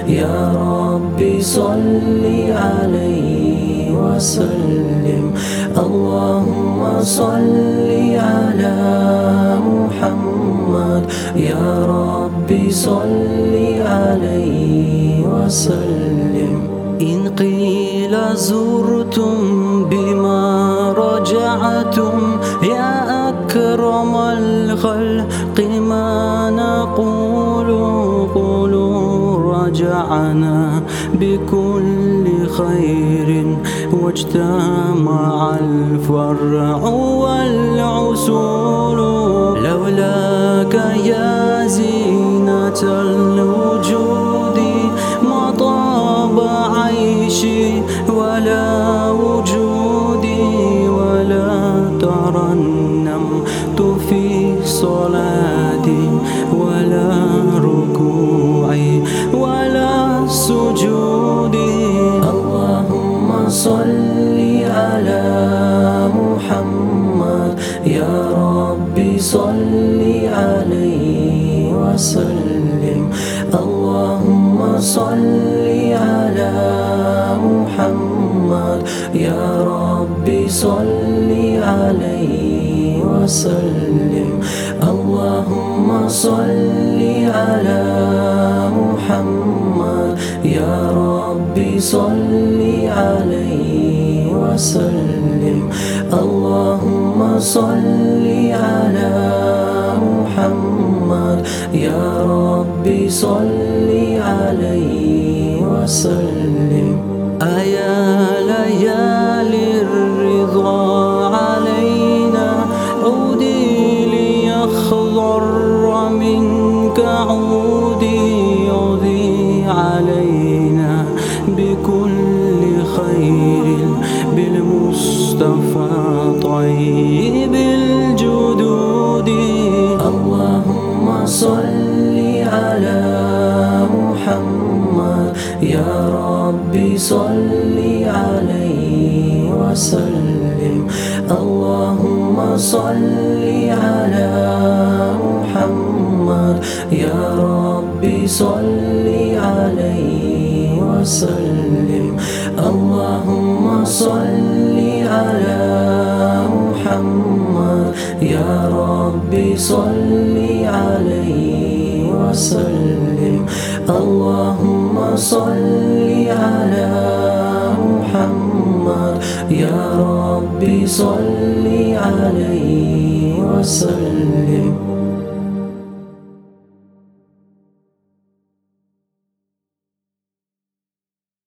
يا ربي صل عليه وسلم. اللهم صل على محمد، يا ربي صل عليه وسلم. إن قيل زرتم بما رجعتم يا أكرم الخلق ما نقول، قولوا رجعنا بكل خير واجتمع الفرع والعسول. لولاك يا زينة الوجود ما طاب عيشي ولا وجودي، ولا ترنمت في صلاتي ولا ركوعي ولا سجودي. اللهم صل على محمد، يا ربي صل عليه وسلم. اللهم صل على محمد، يا ربي صل عليه وسلم. اللهم صل على محمد، يا ربي صل عليه وسلم. اللهم صل على محمد، يا ربي صل عليه وسلم. أيا ليالي الرضا علينا عودي ليخضر منك عودي، عودي علينا بكل خير بالمصطفى طيب الجدود. اللهم صل على محمد، يا ربي صل عليه وسلم. اللهم صل على محمد، يا ربي صل عليه وسلم. اللهم صل على محمد، يا ربي صل عليه وسلم. اللهم صل على محمد، يا ربي صل عليه وسلم.